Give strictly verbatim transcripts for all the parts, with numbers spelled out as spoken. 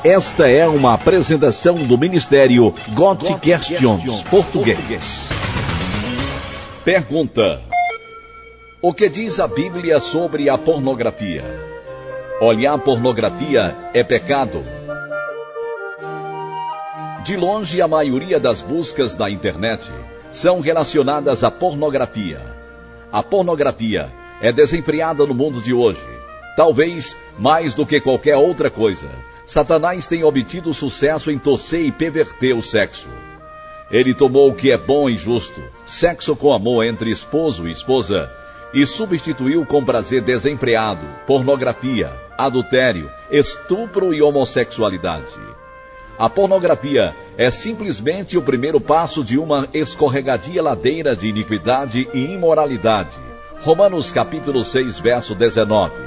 Esta é uma apresentação do Ministério God Questions Português. Pergunta: o que diz a Bíblia sobre a pornografia? Olhar pornografia é pecado? De longe, a maioria das buscas na internet são relacionadas à pornografia. A pornografia é desenfreada no mundo de hoje. Talvez mais do que qualquer outra coisa, Satanás tem obtido sucesso em torcer e perverter o sexo. Ele tomou o que é bom e justo, sexo com amor entre esposo e esposa, e substituiu com prazer desenfreado, pornografia, adultério, estupro e homossexualidade. A pornografia é simplesmente o primeiro passo de uma escorregadia ladeira de iniquidade e imoralidade. Romanos capítulo seis, verso dezenove.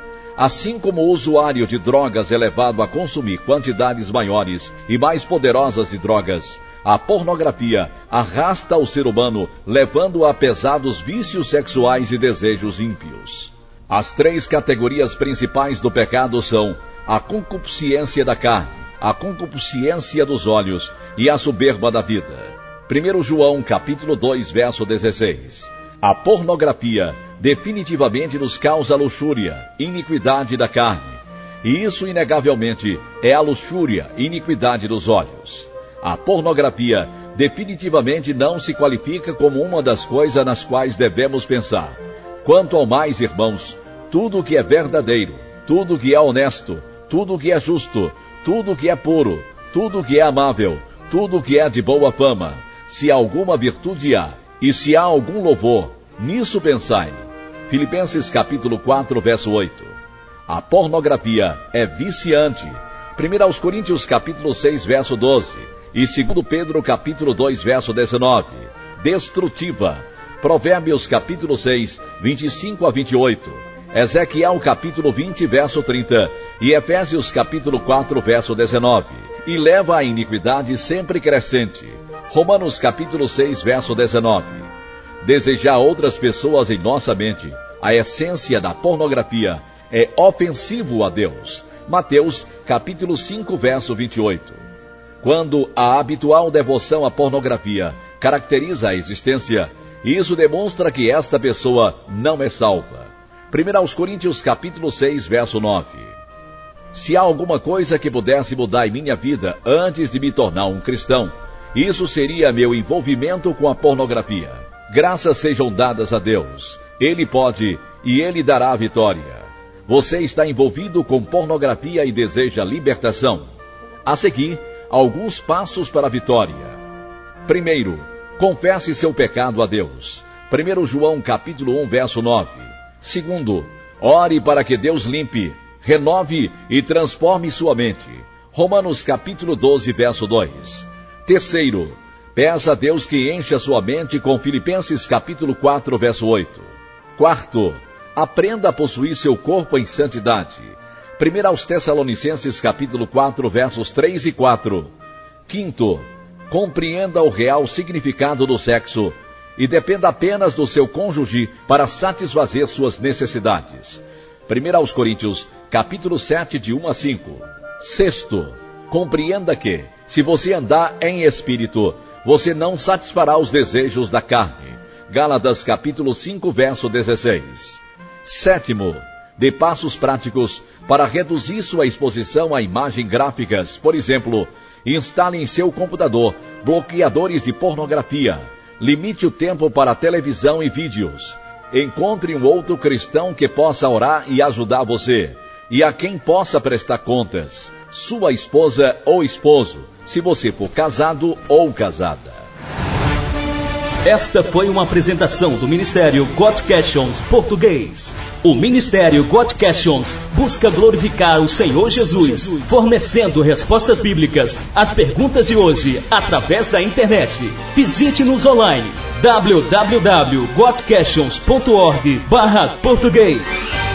Assim como o usuário de drogas é levado a consumir quantidades maiores e mais poderosas de drogas, a pornografia arrasta o ser humano, levando-o a pesados vícios sexuais e desejos ímpios. As três categorias principais do pecado são a concupiscência da carne, a concupiscência dos olhos e a soberba da vida. primeiro João capítulo dois, verso dezesseis. A pornografia definitivamente nos causa luxúria, iniquidade da carne. E isso, inegavelmente, é a luxúria, iniquidade dos olhos. A pornografia definitivamente não se qualifica como uma das coisas nas quais devemos pensar. Quanto ao mais, irmãos, tudo o que é verdadeiro, tudo o que é honesto, tudo o que é justo, tudo o que é puro, tudo o que é amável, tudo o que é de boa fama, se alguma virtude há, e se há algum louvor, nisso pensai. Filipenses capítulo quatro, verso oito. A pornografia é viciante. primeiro Coríntios capítulo seis, verso doze. E segundo Pedro capítulo dois, verso dezenove. Destrutiva. Provérbios capítulo seis, vinte e cinco a vinte e oito. Ezequiel capítulo vinte, verso trinta. E Efésios capítulo quatro, verso dezenove. E leva à iniquidade sempre crescente. Romanos capítulo seis, verso dezenove. Desejar outras pessoas em nossa mente, a essência da pornografia, é ofensivo a Deus. Mateus capítulo cinco, verso vinte e oito. Quando a habitual devoção à pornografia caracteriza a existência, isso demonstra que esta pessoa não é salva. primeiro Coríntios capítulo seis, verso nove. Se há alguma coisa que pudesse mudar em minha vida antes de me tornar um cristão, isso seria meu envolvimento com a pornografia. Graças sejam dadas a Deus. Ele pode e Ele dará a vitória. Você está envolvido com pornografia e deseja libertação? A seguir, alguns passos para a vitória. Primeiro, confesse seu pecado a Deus. primeiro João capítulo um, verso nove. Segundo, ore para que Deus limpe, renove e transforme sua mente. Romanos capítulo doze, verso dois. Terceiro, peça a Deus que encha sua mente com Filipenses capítulo quatro, verso oito. Quarto, aprenda a possuir seu corpo em santidade. primeiro aos Tessalonicenses capítulo quatro, versos três e quatro. Quinto, compreenda o real significado do sexo e dependa apenas do seu cônjuge para satisfazer suas necessidades. primeiro aos Coríntios capítulo sete, de um a cinco. Sexto, compreenda que, se você andar em espírito, você não satisfará os desejos da carne. Gálatas capítulo cinco, verso dezesseis. Sétimo, dê passos práticos para reduzir sua exposição a imagens gráficas. Por exemplo, instale em seu computador bloqueadores de pornografia. Limite o tempo para televisão e vídeos. Encontre um outro cristão que possa orar e ajudar você, e a quem possa prestar contas, sua esposa ou esposo, se você for casado ou casada. Esta foi uma apresentação do Ministério God Questions Português. O Ministério God Questions busca glorificar o Senhor Jesus, fornecendo respostas bíblicas às perguntas de hoje através da internet. Visite-nos online w w w ponto god questions ponto org barra português.